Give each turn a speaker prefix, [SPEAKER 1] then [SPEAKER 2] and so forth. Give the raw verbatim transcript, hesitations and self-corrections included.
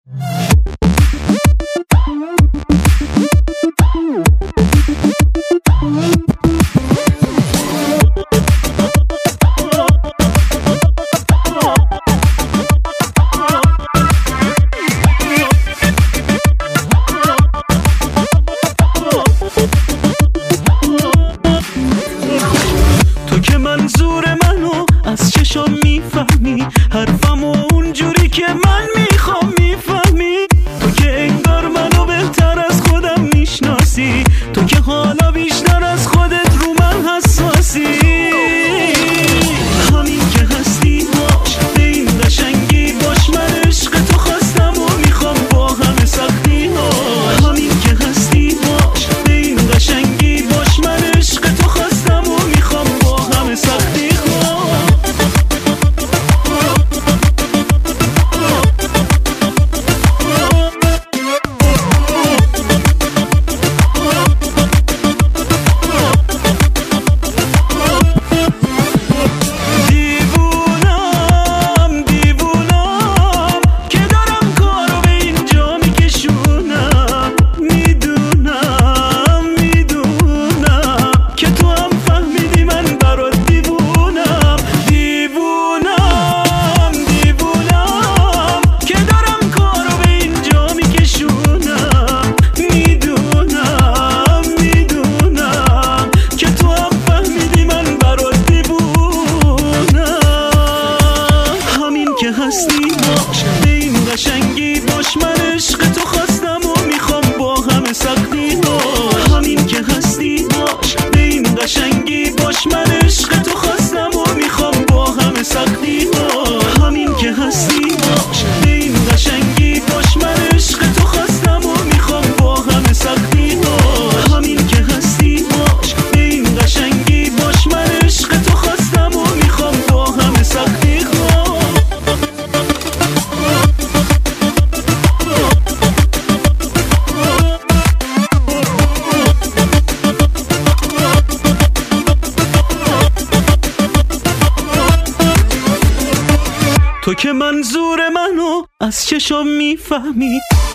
[SPEAKER 1] منظور منو از چشم میفهمی، حرفمو اونجوری که من میخوام میفهمی. تو که انگار منو بهتر از خودم میشناسی، تو که حالا بیشتر از خودت رو من حساسی. همین که هستی باش، به این قشنگی باش، من عشق تو خواستم و میخوام با همه سختی ها. همین که هستی باش، به این قشنگی باش، من عشق تو خواستم و میخوام با همه سختی ها. هستی باش، به این قشنگی باش، من عشق تو خواستم و میخوام با همه سختی ها. همین که هستی باش، به این قشنگی باش، من عشق تو خواستم و میخوام با همه سختی ها. همین که هستی باش، به این قشنگی باش، من عشق تو خواستم و میخوام با همه سختی ها. همین که هستی باش، به این قشنگی باش، من عشق تو خواستم و میخوام با همه سختی ها. تو که منظور منو از چشم میفهمی،